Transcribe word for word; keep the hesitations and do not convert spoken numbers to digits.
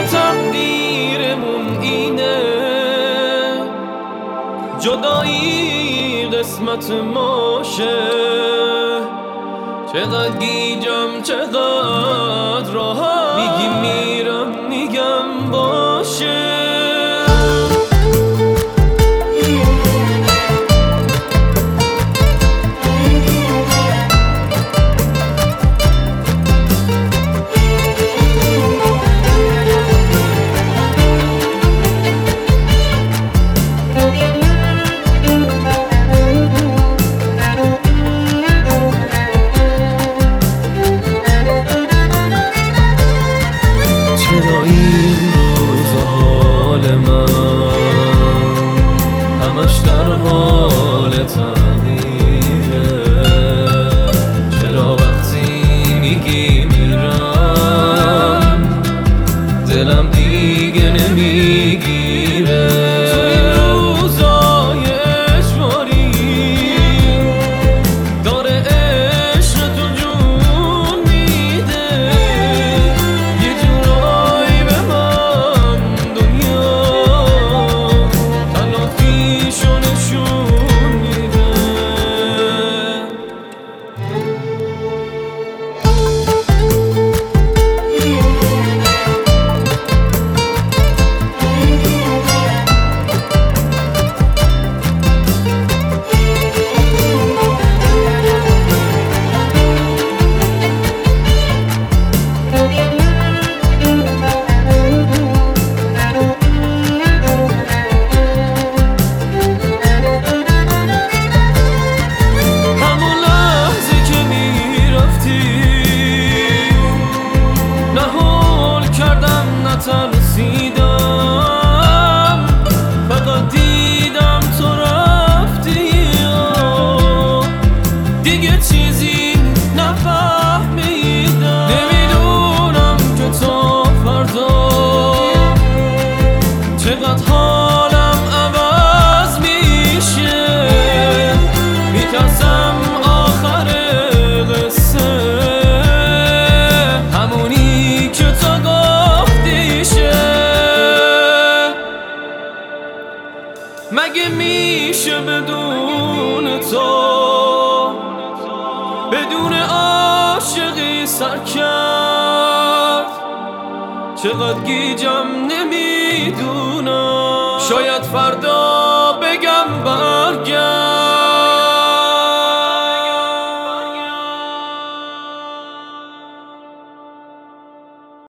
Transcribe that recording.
تقدیرمون اینه، جدایی قسمت ماشه. چقدر گیجم چقدر راحت، میگی میرم میگم باشه. چرا این روز حال من همش در حال تغییره؟ چرا وقتی میگی میرم دلم دیگه نمیگیره؟ تو این روزای اجباری داره عشق تو جون میده، یه جورایی به من دنیا تلافیشو نشون میده. ترسیدم فقط دیدم تو رفتی، دیگه چیزی نفهمیدم. نمیدونم که تا فردا چقدر حالم عوض میشه. میترسم آخر قصه همونی که تا مگه میشه بدون تو، بدون عاشقی سر کرد؟ چقدر گیجم نمیدونم، شاید فردا بگم برگرد.